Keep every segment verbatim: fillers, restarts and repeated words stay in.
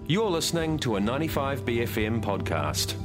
You're listening to a ninety-five B F M podcast.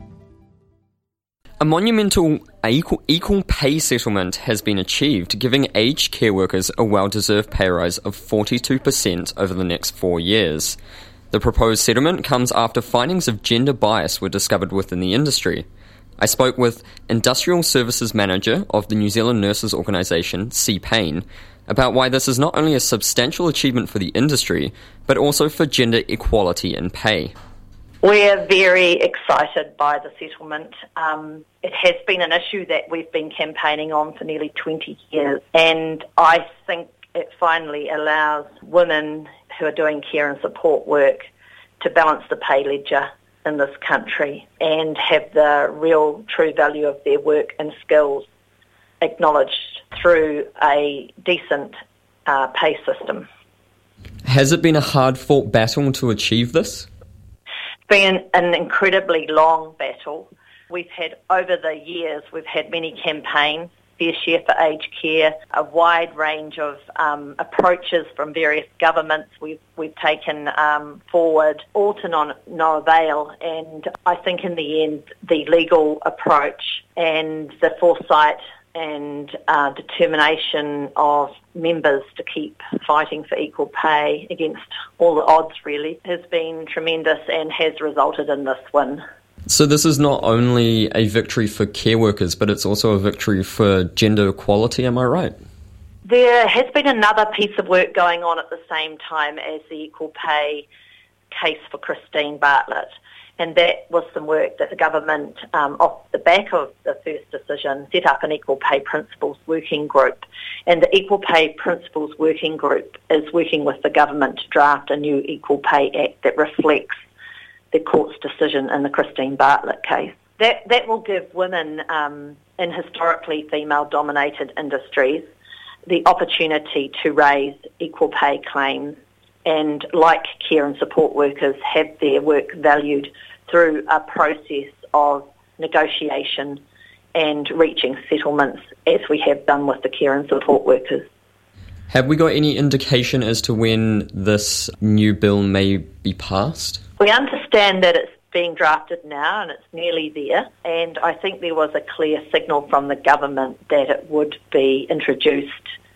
A monumental equal, equal pay settlement has been achieved, giving aged care workers a well-deserved pay rise of forty-two percent over the next four years. The proposed settlement comes after findings of gender bias were discovered within the industry. I spoke with Industrial Services Manager of the New Zealand Nurses Organisation, C PAIN, about why this is not only a substantial achievement for the industry, but also for gender equality in pay. We're very excited by the settlement. Um, it has been an issue that we've been campaigning on for nearly twenty years, and I think it finally allows women who are doing care and support work to balance the pay ledger in this country and have the real true value of their work and skills acknowledged through a decent uh, pay system. Has it been a hard-fought battle to achieve this? It's been an incredibly long battle. We've had, over the years, we've had many campaigns, Fair Share for Aged Care, a wide range of um, approaches from various governments we've, we've taken um, forward, all to non, no avail. And I think in the end, the legal approach and the foresight and uh, determination of members to keep fighting for equal pay against all the odds really has been tremendous and has resulted in this win. So this is not only a victory for care workers, but it's also a victory for gender equality, am I right? There has been another piece of work going on at the same time as the equal pay case for Christine Bartlett. And that was some work that the government, um, off the back of the first decision, set up an Equal Pay Principles Working Group. And the Equal Pay Principles Working Group is working with the government to draft a new Equal Pay Act that reflects the court's decision in the Christine Bartlett case. That that will give women um, in historically female-dominated industries the opportunity to raise equal pay claims and, like care and support workers, have their work valued through a process of negotiation and reaching settlements, as we have done with the care and support workers. Have we got any indication as to when this new bill may be passed? We understand that it's being drafted now and it's nearly there, and I think there was a clear signal from the government that it would be introduced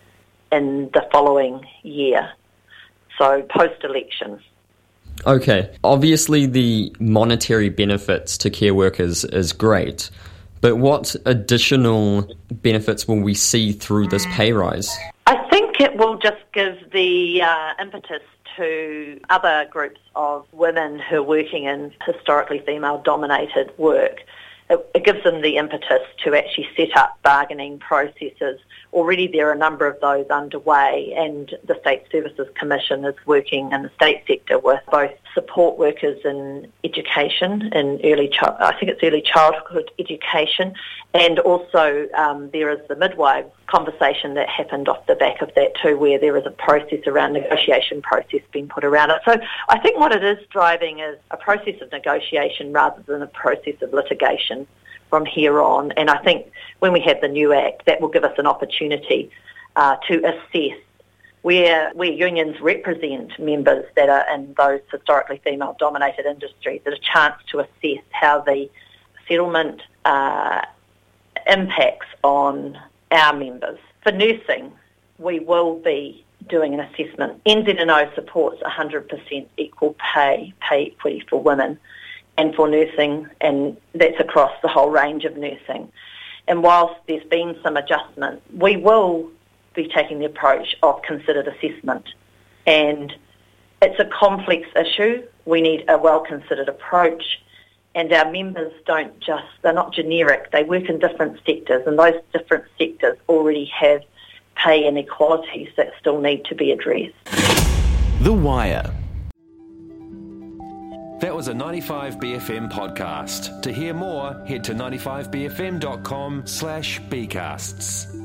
in the following year. So post-election. Okay. Obviously the monetary benefits to care workers is great, but what additional benefits will we see through this pay rise? I think it will just give the uh, impetus to other groups of women who are working in historically female-dominated work. It, it gives them the impetus to actually set up bargaining processes. Already there are a number of those underway, and the State Services Commission is working in the state sector with both support workers in education, in early chi- I think it's early childhood education, and also um, there is the midwife conversation that happened off the back of that too, where there is a process around negotiation process being put around it. So I think what it is driving is a process of negotiation rather than a process of litigation from here on. And I think when we have the new Act, that will give us an opportunity uh, to assess where where unions represent members that are in those historically female-dominated industries, there's a chance to assess how the settlement uh, impacts on our members. For nursing, we will be doing an assessment. N Z N O supports one hundred percent equal pay, pay equity for women, and for nursing, and that's across the whole range of nursing. And whilst there's been some adjustment, we will be taking the approach of considered assessment. And it's a complex issue. We need a well-considered approach. And our members don't just, they're not generic. They work in different sectors, and those different sectors already have pay inequalities that still need to be addressed. The Wire. That was a ninety-five B F M podcast. To hear more, head to ninety-five b f m dot com slash bcasts.